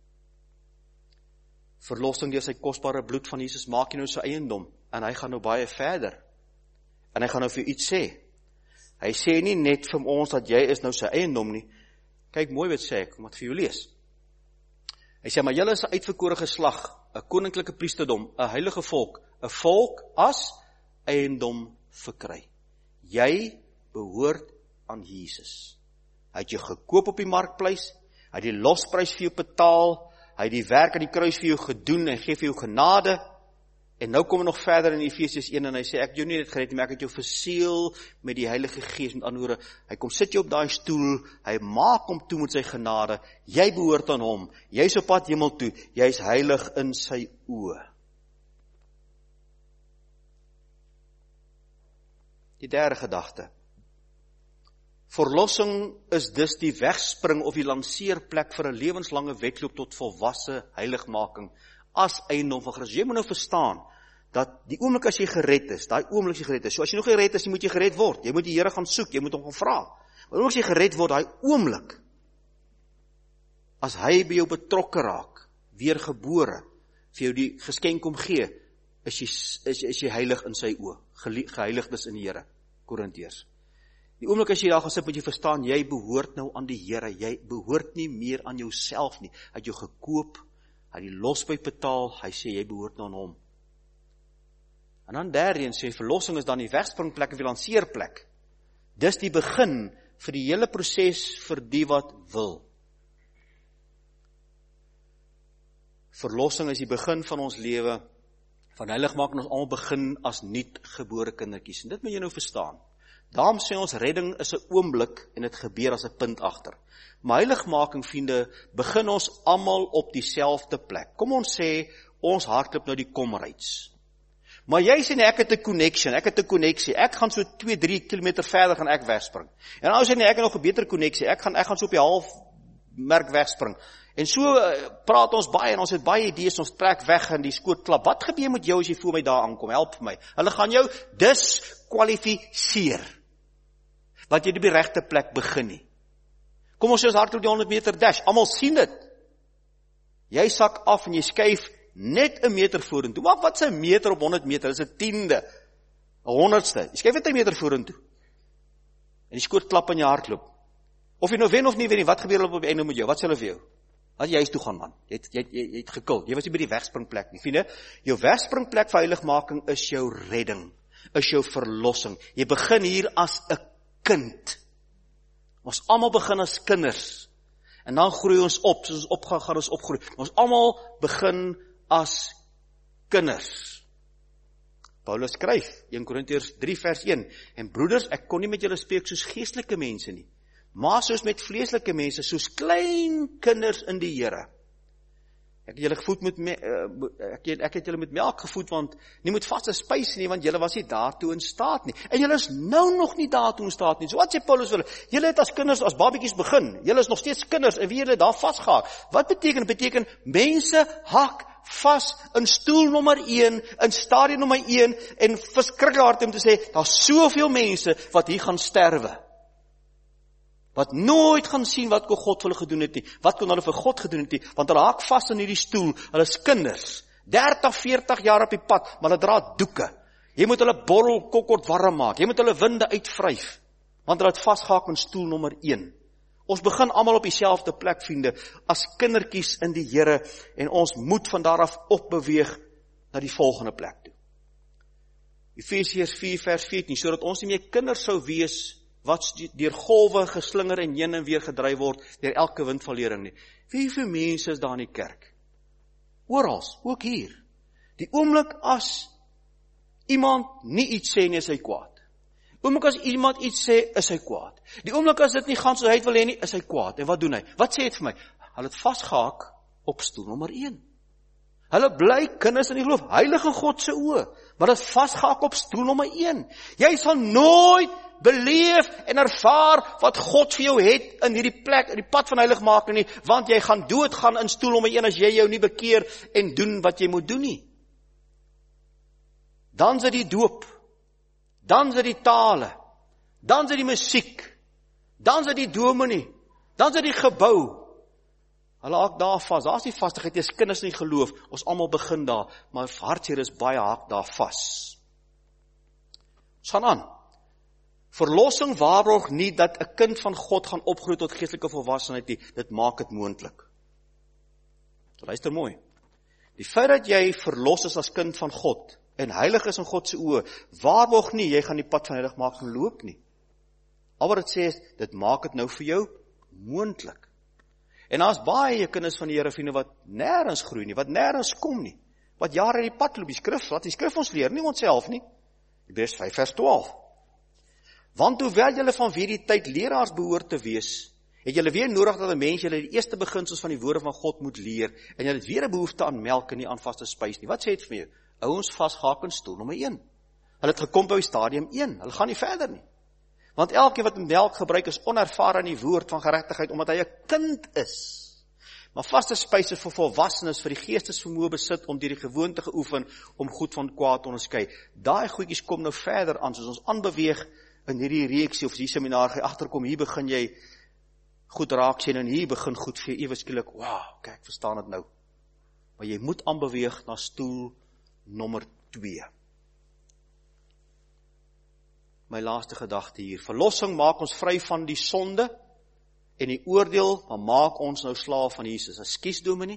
Verlossing deur sy kosbare bloed van Jesus maak jy nou sy eiendom, en hy gaan nou baie verder. En hy gaan nou vir iets sê. Hy sê nie net vir ons dat jy is nou sy eiendom nie. Kyk mooi wat sê ek, om het vir jou lees. Hy sê, maar julle is 'n uitverkore geslag, 'n koninklike priesterdom, 'n heilige volk, 'n volk as eiendom verkry. Jy behoort aan Jesus. Hy het jou gekoop op die markpleis, hy het die losprys vir jou betaal, hy het die werk aan die kruis vir jou gedoen, en gee vir jou genade. En nou kom hy nog verder in Efesiërs 1, en hy sê, ek het jou nie net gered nie, maar ek het jou verseël met die Heilige Gees. Met ander woorde, hy kom sit jou op daai stoel, hy maak hom toe met sy genade, jy behoort aan hom, jy is op pad hemel toe, jy is heilig in sy oë. Die derde gedagte. Verlossing is dus die wegspring of die lanseerplek vir 'n lewenslange wedloop tot volwasse heiligmaking as eiendom van Christus. Jy moet nou verstaan, dat die oomblik as jy gered is, daai oomblik as jy gered is, so as jy nog gered is, moet jy gered word, jy moet die Here gaan soek, jy moet hom gaan vra, maar oomblik as jy gered word, daai oomblik, as hy by jou betrokke raak, weergebore, vir jou die geskenk kom gee, is jy heilig in sy oë, geheiligdes in die Here, Korintiërs. Die oomblik as jy daar gaan sit, moet jy verstaan, jy behoort nou aan die Here, jy behoort nie meer aan jouself nie, hy het jou gekoop, hy het die losprys betaal, hy sê jy behoort nou aan hom. En dan derde sê, verlossing is dan die wegspringplek of die lanseerplek. Dis die begin vir die hele proses vir die wat wil. Verlossing is die begin van ons lewe, van heiligmaking ons almal begin as nuutgebore kindertjies. En dit moet jy nou verstaan. Daarom sê ons redding is 'n oomblik en dit gebeur as 'n punt agter. Maar heiligmaking, vriende, begin ons almal op dieselfde plek. Kom ons sê, ons hardloop nou die Comrades. Maar jy sê nee, ek het 'n koneksie, ek gaan so 2-3 kilometer verder gaan ek wegspring. En nou sê nee, ek het nog 'n beter koneksie, ek gaan so op die halfmerk wegspring. En so praat ons baie, en ons het baie idees, ons trek weg en die skoot klap. Wat gebeur met jou as jy voor my daar aankom? Help my. Hulle gaan jou diskwalifiseer, want jy het op die regte plek begin nie. Kom ons sê ons hardloop die 100 meter dash, almal sien dit. Jy sak af en jy skuif net 'n meter vorentoe. Maar wat is 'n meter op 100 meter? Dis 'n tiende, 'n honderdste. Jy skuif net 'n meter vorentoe. En die skoot klap in jou hardloop. Of jy nou wen of nie wen nie, wat gebeur op die einde met jou? Wat sê hulle vir jou? As jy huis toe gaan, man. Jy het gekil. Jy was nie by die wegspringplek nie. Vriende, jou wegspringplek vir heiligmaking is jou redding, is jou verlossing. Jy begin hier as 'n kind. Ons almal begin as kinders. En dan groei ons op, soos ons opgaan ons opgroei. Ons almal begin as kinders. Paulus skryf, 1 Korintiërs 3 vers 1, en broeders, ek kon nie met julle spreek soos geestelike mense nie, Maar soos met vleeslike mense, soos klein kinders in die Here. Ek het julle gevoed ek het julle met melk gevoed, want nie met vaste spys nie, want julle was nie daartoe in staat nie. En julle is nou nog nie daartoe in staat nie. So wat sê Paulus vir hulle? Julle het as kinders, as babetjies begin. Julle is nog steeds kinders, en wie julle daar vasgehaak. Wat beteken? Beteken, mense hak vas in stoel nommer 1, in stadium nommer 1, en verskriklik hard om te sê, daar is soveel mense wat hier gaan sterwe. Wat nooit gaan sien wat kon God vir hulle gedoen het nie, wat kon hulle vir God gedoen het nie, want hulle haak vas in hierdie stoel, hulle is kinders, 30, 40 jaar op die pad, maar hulle dra doeke. Jy moet hulle borrel kokkord warm maak, jy moet hulle winde uitvryf, want hulle het vasgehaak in stoel nommer 1. Ons begin almal op dieselfde plek, vriende, as kindertjies in die Here, en ons moet van daar af opbeweeg na die volgende plek toe. Efesiërs 4 vers 14, sodat ons nie meer kinders sou wees, wat deur golwe geslinger en heen en weer gedryf word, deur elke wind van lering nie. Wie vir mense is daar in die kerk? Orals, ook hier. Die oomblik as iemand nie iets sê nie, is hy kwaad. Oomblik as iemand iets sê, is hy kwaad. Die oomblik as dit nie gaan soos hy het wil hê nie, is hy kwaad. En wat doen hy? Wat sê het vir my? Hulle het vasgehaak op stoel nommer 1. Hulle bly kinders in die geloof, heilig in God se oë, maar hulle het vasgehaak op stoel nommer 1. Jy sal nooit beleef en ervaar wat God vir jou het in hierdie plek, in die pad van heiligmaking nie, want jy gaan doodgaan in stoel nommer 1 as jy jou nie bekeer en doen wat jy moet doen nie. Dan is dit die doop, dan is dit die tale, dan is dit die musiek, dan is dit die dominee, dan is dit die gebou. Hulle haak daar vas, daar is die vastigheid, jy is kinders in die geloof, ons almal begin daar, maar hartseer is baie haak daar vas. Ons gaan aan. Verlossing waarborg nie dat 'n kind van God gaan opgroei tot geestelike volwassenheid nie, dit maak dit moontlik. So luister mooi. Die feit dat jy verlos is as kind van God, en heilig is in God se oë, waarborg nie, jy gaan die pad van heiligmaking loop nie. Al wat dit sê is, dit maak dit nou vir jou moontlik. En daar is baie kinders van die Here, vriende, wat nêrens groei nie, wat nêrens kom nie, wat jare in die pad loop, die skrif, wat die skrif ons leer, nie onsself nie. Hebreërs 5 vers 12. Want hoewel julle vanweer die tyd leraars behoort te wees, het julle weer nodig dat 'n mens julle die eerste beginsels van die woorde van God moet leer, en julle het weer 'n behoefte aan melk en nie aan vaste spys nie. Wat sê dit vir jou? Ouens vasgehaak in stoel nommer 1. Hulle het gekom by stadium 1, hulle gaan nie verder nie. Want elkeen wat melk gebruik is onervare in die woord van geregtigheid, omdat hy 'n kind is. Maar vaste spys is vir volwassenes, vir die geestesvermoë besit, om deur die gewoonte geoefen, om goed van kwaad te onderskei. Daai goedjies kom nou verder aan, soos ons aanbeweeg, in hierdie reeksie of die seminar, jy agterkom, hier begin jy goed raak sien, en hier begin goed vir ewe skielik, wow, kyk, verstaan dit nou. Maar jy moet aanbeweeg na stoel nommer 2. My laaste gedagte hier, verlossing maak ons vry van die sonde, en die oordeel, maar maak ons nou slaaf van Jesus. Ekskuus, dominee?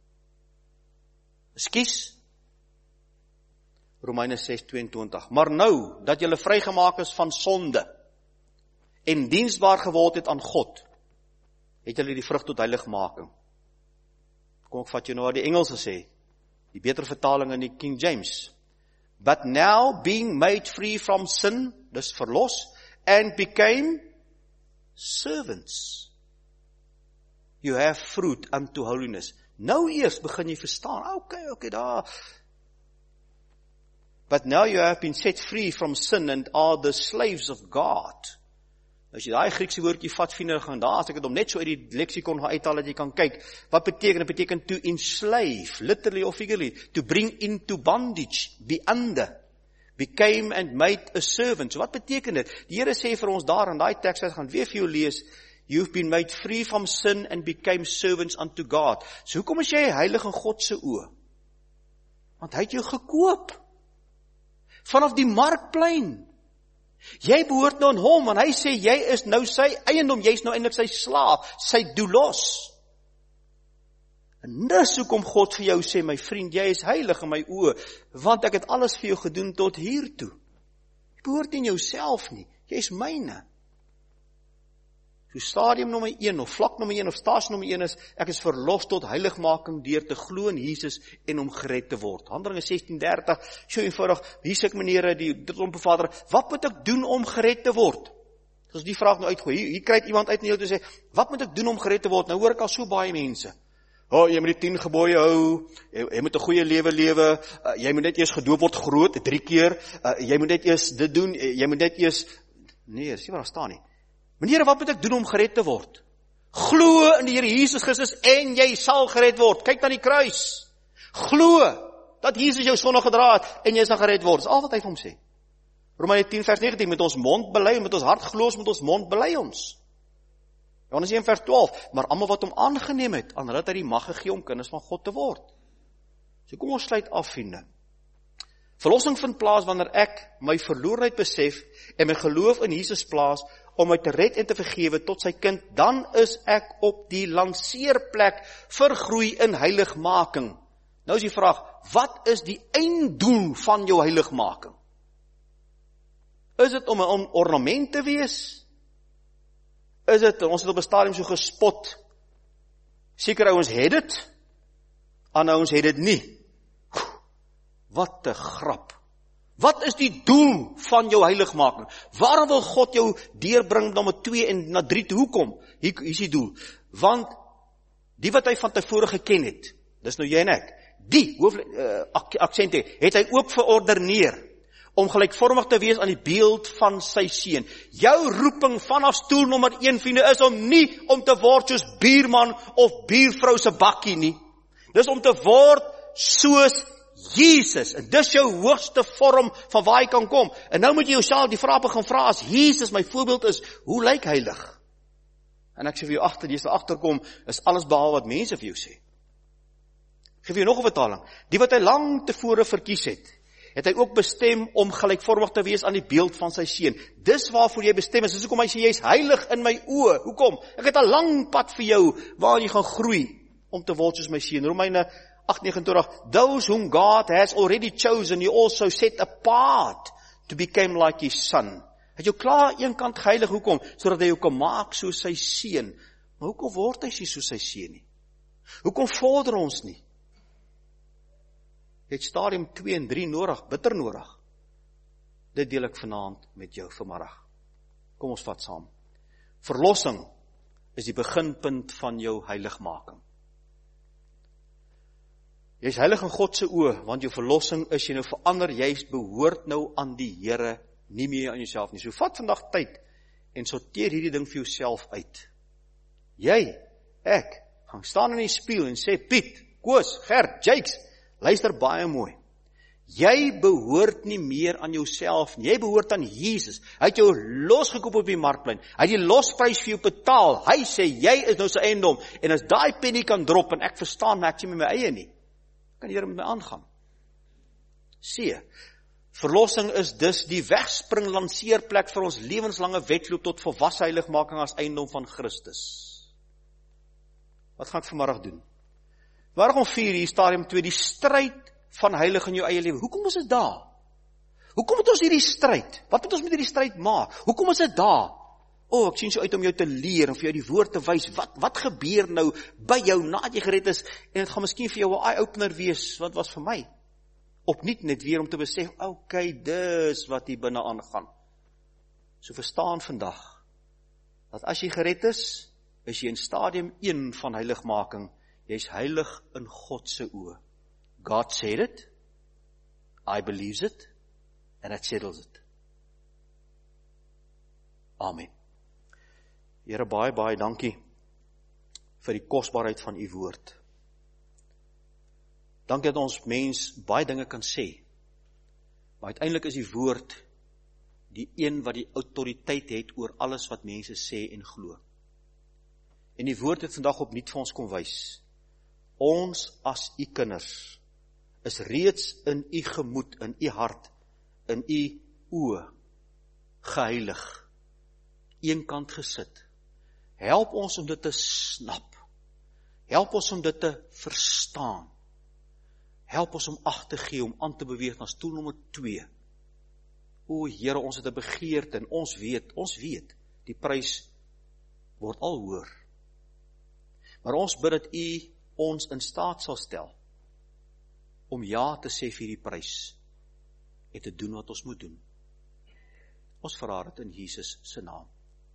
Ekskuus? Romeine 6:22. Maar nou, dat julle vrygemaak is van sonde, en diensbaar geword het aan God, het julle die vrug tot heiligmaking. Kom ek vat jou nou wat die Engelse sê, die beter vertaling in die King James. But now being made free from sin, dus verlos, and became servants. You have fruit unto holiness. Nou eers begin jy verstaan, okay, daar. But now you have been set free from sin and are the slaves of God. As jy daai Griekse woordjie vat, vriende, gaan daar, as ek het hom net so uit die lexikon gaan uithaal, dat jy kan kyk, wat beteken? Het beteken to enslave, literally or figuratively, to bring into bondage, be under, became and made a servant. So wat beteken dit? Die Here sê vir ons daar, in daai teks, ek gaan weer vir jou lees, you've been made free from sin and became servants unto God. So hoekom is jy heilig in God se oë? Want hy het jou gekoop. Vanaf die markplein. Jy behoort nou aan hom, en hy sê, jy is nou sy eiendom, jy is nou eintlik sy slaaf, sy doulos. En dis hoekom God vir jou sê, my vriend, jy is heilig in my oë, want ek het alles vir jou gedoen tot hiertoe. Jy behoort nie jouself nie, jy is myne. So stadium nommer 1, of vlak nommer 1, of stasie nommer 1 is, ek is verlos tot heiligmaking deur te glo in Jesus en om gered te word. Handelinge 16:30, so eenvoudig, hier sê ek meneer, die trompevader, wat moet ek doen om gered te word? As die vraag nou uitgooi, hier kry iemand uit en jou te sê, wat moet ek doen om gered te word? Nou hoor ek al so baie mense. Jy moet die 10 gebooie hou, jy moet 'n goeie lewe lewe, jy moet net eers gedoop word groot, 3 keer, jy moet net eers dit doen, jy moet net eers, nee, sien wat daar staan nie. Meneer, wat moet ek doen om gered te word? Glo in die Here Jesus Christus en jy sal gered word. Kyk na die kruis. Glo dat Jesus jou sonde gedra het en jy sal gered word. Dis al wat hy vir hom sê. Romeine 10 vers 19, met ons mond bely, met ons hart glo, met ons mond bely ons. Johannes 1 vers 12, maar almal wat hom aangeneem het, aan hulle het hy die mag gegee om kinders van God te word. So kom ons sluit af, vriende. Verlossing vind plaas wanneer ek my verlorenheid besef en my geloof in Jesus plaas om my te red en te vergewe tot sy kind, dan is ek op die lanceerplek vir groei in heiligmaking. Nou is die vraag, wat is die einddoel van jou heiligmaking? Is dit om 'n ornament te wees? Is dit, ons het op 'n stadium so gespot, seker ouens het dit, ander ouens het dit nie. Wat 'n grap. Wat is die doel van jou heiligmaking? Waar wil God jou deurbring na 2 en na 3 toe? Hoekom? Hier is die doel. Want die wat hy van tevore geken het, dis nou jy en ek, die aksente het hy ook verordeneer om gelykvormig te wees aan die beeld van sy seun. Jou roeping vanaf stoel nommer 1, vriende, is om nie om te word soos buurman of buurvrou se bakkie nie. Dis om te word soos Jesus, en dis jou hoogste vorm van waar jy kan kom. En nou moet jy jouself die vraag begin vra, as Jesus my voorbeeld is, hoe lyk heilig? En ek sê vir jou jy sal agterkom, is alles behalwe wat mense vir jou sê. Ek gee vir jou nog 'n vertaling. Die wat hy lang tevore verkies het hy ook bestem om gelykvormig te wees aan die beeld van sy seun. Dis waarvoor jy bestem is. Dis hoekom hy sê, jy is heilig in my oë. Hoekom? Ek het 'n lang pad vir jou, waar jy gaan groei, om te word soos my seun. Romeine 8:29, those whom God has already chosen, he also set apart to become like his son. Het jou klaar aan een kant geheilig, hoekom? Sodat hy jou kan maak soos sy seun. Maar hoekom word hy soos sy seun nie? Hoekom vorder ons nie? Jy het stadium 2 en 3 nodig, bitter nodig. Dit deel ek vanaand met jou vanmiddag. Kom ons vat saam. Verlossing is die beginpunt van jou heiligmaking. Jy is heilig in God se oë, want jou verlossing is jy nou verander, jy behoort nou aan die Here, nie meer aan jouself nie. So vat vandag tyd en sorteer hierdie ding vir jouself uit. Jy, ek, gaan staan in die spieël en sê, Piet, Koos, Gert, Jakes, luister baie mooi. Jy behoort nie meer aan jouself nie, jy behoort aan Jesus. Hy het jou losgekoop op die markplein, hy het die losprys vir jou betaal, hy sê, jy is nou sy eiendom, en as daai penny kan drop, en ek verstaan, maar ek sien met my eie nie, kan die Here met my aangaan. C. Verlossing is dus die wegspring lanceerplek vir ons lewenslange wedloop tot volwasse heiligmaking as eiendom van Christus. Wat gaan ek vanmiddag doen? Vanmiddag om 4 hier, stadium 2, die stryd van heilig in jou eie lewe. Hoekom is dit daar? Hoekom moet ons hierdie stryd? Wat moet ons met hierdie stryd maak? Hoekom is dit daar? Ek sien so uit om jou te leer en vir jou die woord te wys. Wat gebeur nou by jou nadat jy gered is? En dit gaan miskien vir jou 'n eye-opener wees, wat was vir my? Opnuut net weer om te besef, dis wat hier binne aangaan. So verstaan vandag, dat as jy gered is jy in stadium 1 van heiligmaking. Jy is heilig in God se oë. God said it, I believe it, and it settles it. Amen. Here, baie dankie vir die kosbaarheid van u woord. Dankie dat ons mens baie dinge kan sê, maar uiteindelik is die woord die een wat die autoriteit het oor alles wat mense sê en glo. En die woord het vandag opnuut vir ons kom wys. Ons as u kinders is reeds in u gemoed, in u hart, in u oë geheilig, eenkant gesit. Help ons om dit te snap. Help ons om dit te verstaan. Help ons om ag te gee, om aan te beweeg na stoel nommer 2. Here, ons het 'n begeerte en ons weet, die prys word al hoër. Maar ons bid dat u ons in staat sal stel om ja te sê vir die prys en te doen wat ons moet doen. Ons vra dit in Jesus se naam.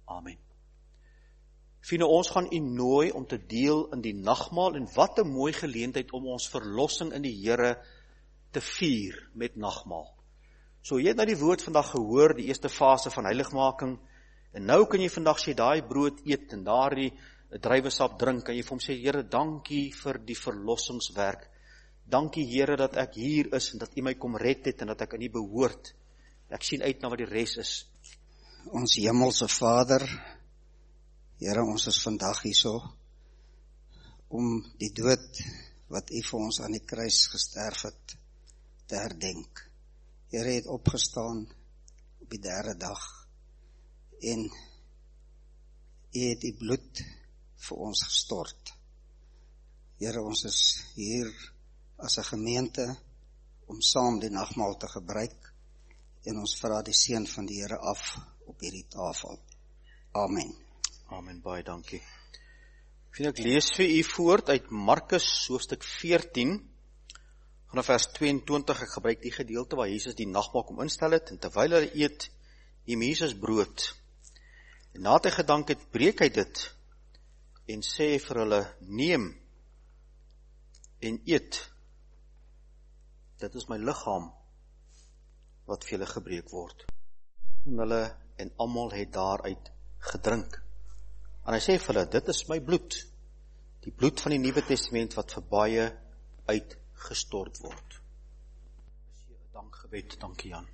Amen. Vriende, ons gaan u nooi om te deel in die nagmaal, en wat 'n mooi geleentheid om ons verlossing in die Here te vier met nagmaal. So jy het nou die woord vandag gehoor, die eerste fase van heiligmaking, en nou kan jy vandag sê, daai brood eet en daardie druiwesap drink, kan jy vir hom sê, Here, dankie vir die verlossingswerk. Dankie Here dat ek hier is, en dat u my kom red het, en dat ek aan u behoort. Ek sien uit na wat die res is. Ons hemelse Vader, Here, ons is vandag hierso om die dood wat u vir ons aan die kruis gesterf het, te herdenk. Here het opgestaan op die 3de dag en u het die bloed vir ons gestort. Here, ons is hier as 'n gemeente om saam die nagmaal te gebruik, en ons vra die seën van die Here af op hierdie tafel. Amen. Amen, baie dankie. Ek lees vir u voort uit Markus hoofstuk 14, vanaf vers 22, ek gebruik die gedeelte waar Jesus die nagmaal kom instel het, en terwyl hy eet, neem Jesus brood. En nadat hy gedank het, breek hy dit, en sê vir hulle, neem en eet. Dit is my liggaam, wat vir julle gebreek word. En hulle en almal het daaruit gedrink. En hy sê vir hulle, dit is my bloed, die bloed van die Nuwe Testament, wat vir baie uitgestort word. Is hier 'n dankgebed, dankie Jan.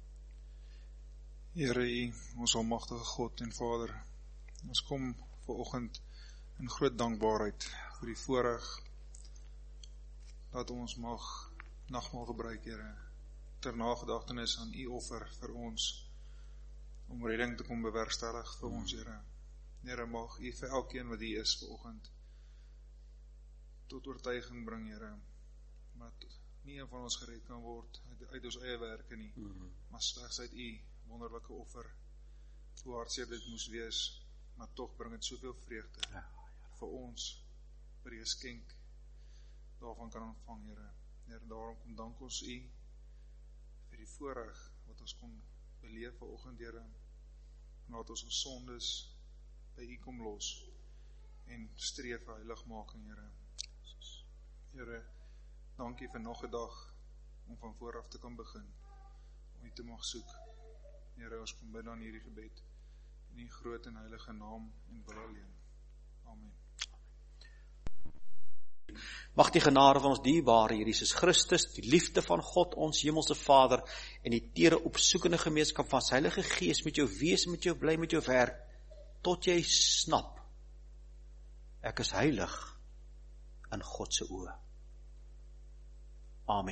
Here, U, ons almagtige God en Vader, ons kom vanoggend in groot dankbaarheid vir die voorreg dat ons mag nagmaal gebruik, Here, ter nagedagtenis aan U offer vir ons, om redding te kom bewerkstellig vir ons, Here. Here, mag U vir elkeen wat hier is vanoggend tot oortuiging bring, Here, maar nie een van ons gered kan word uit ons eie werke nie, maar slegs uit U wonderlike offer, hoe hartseer dit moes wees, maar tog bring het soveel vreugde vir ons, vir die geskenk daarvan kan ontvang, Here. Here, daarom kom dank ons U vir die voorreg wat ons kon beleef vanoggend, Here, en laat ons sondes by U kom los en streef vir heiligmaking, Here. Here, dankie vir nog 'n dag om van vooraf te kan begin, om U te mag soek. Here, ons kom bid aan hierdie gebed in U groot en heilige naam en wil alleen. Amen. Mag die genade van ons dierbare Here Jesus Christus, die liefde van God, ons hemelse Vader, en die tere opsoekende gemeenskap van sy Heilige Gees met jou wees, met jou bly, met jou werk, tot jy snap, ek is heilig in God se oë. Amen.